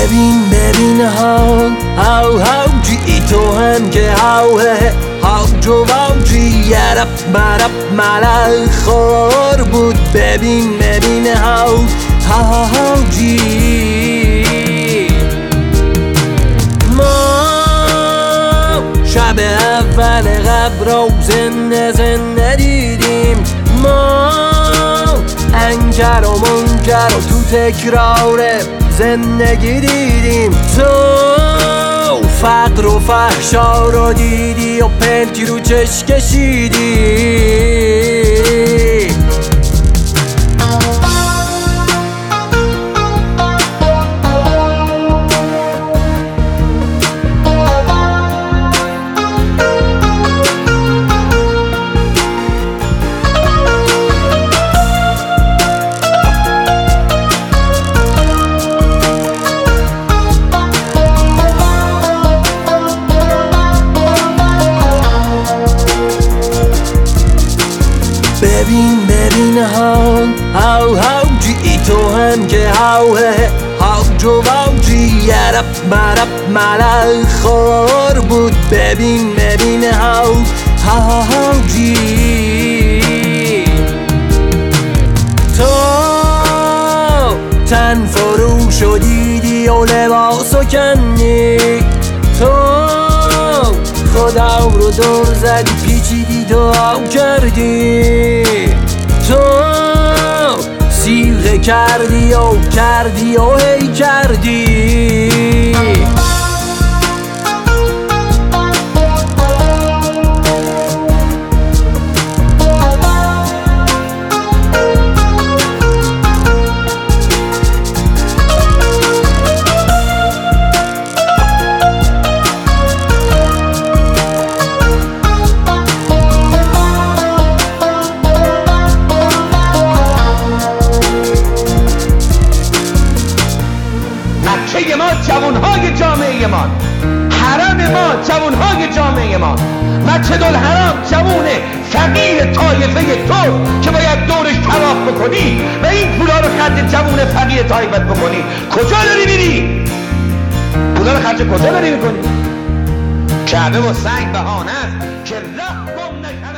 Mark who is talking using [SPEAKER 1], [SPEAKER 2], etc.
[SPEAKER 1] ببین هاو جی تو هم که هاو جو یرب ملل خور بود. ببین هاو جی ما شب اول قبر رو زنده دیدیم. ما انجر و منجر و تو تکرار زندگی دیدیم. تو فقر و فحشا رو دیدی و پلکی رو چش کشیدی. ببین هاو جی تو هم که هاو جو یرب ملل خور بود. ببین هاو جی تو تن فروش و دیدی و لباس و کنی. تو خدا رو دور زدی پیچیدی دعا کردی. تو سیغه کردی و هی کردی.
[SPEAKER 2] مکه ما جوانهای جامعه ما، حرم ما جوانهای جامعه ما، مسجد الحرام جوون فقیر طایفه تو که باید دورش طواف بکنی و این پولا رو خرج جوون فقیر طایفت بکنی. کجا داری میری؟ پولا رو خرج کجا داری میکنی؟ کعبه و سنگ بهانه است که ره گم نکنه.